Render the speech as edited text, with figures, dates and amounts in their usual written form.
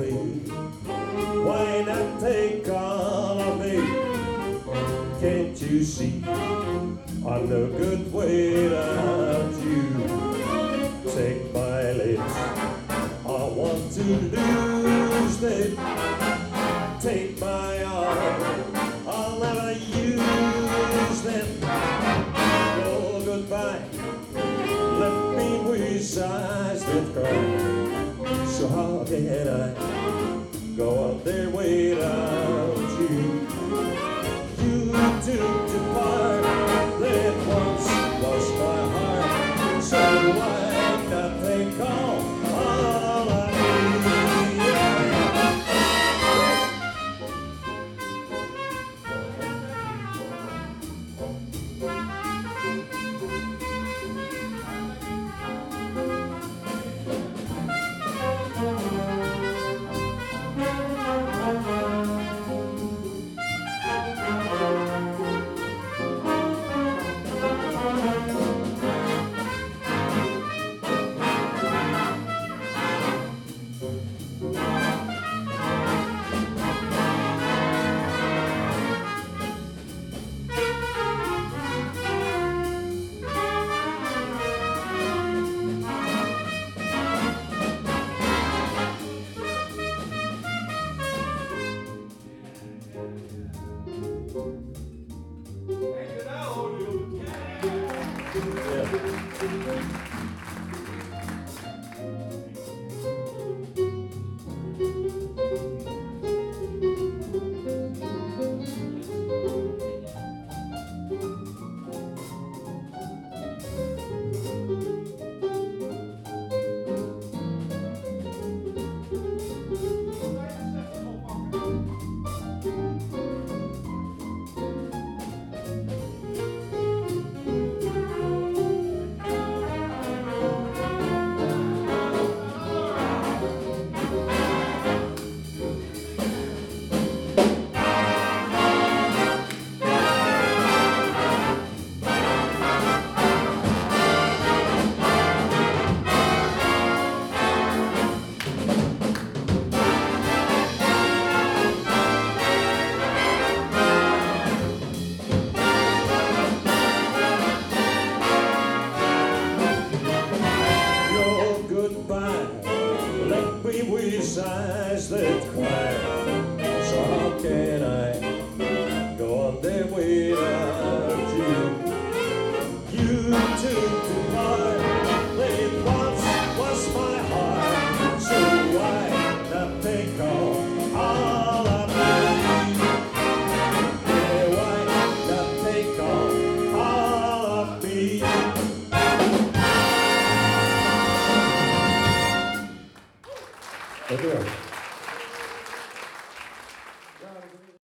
me? Why not take all of me? Can't you see I'm no good without you? Take my lips, I want to lose them. Take my arm, I'll never use them. Oh, goodbye, left me with eyes that cry. So how can I go on there without you? You took the part that once was my heart. So why not take all of me? With eyes that cry. So how can I go on there without you? You took the part that once was my heart. So why not take all of me? Yeah, why not take all of me? Thank you.